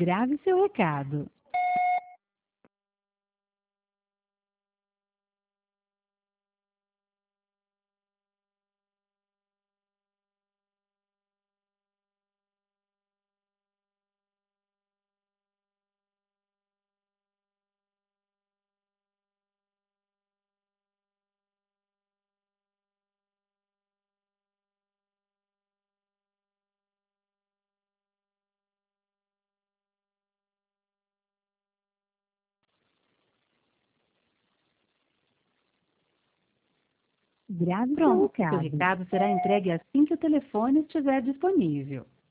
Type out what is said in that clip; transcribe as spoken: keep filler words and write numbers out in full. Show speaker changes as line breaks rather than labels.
Grave seu recado. Grave seu
Pronto, seu
recado.
recado será entregue assim que o telefone estiver disponível.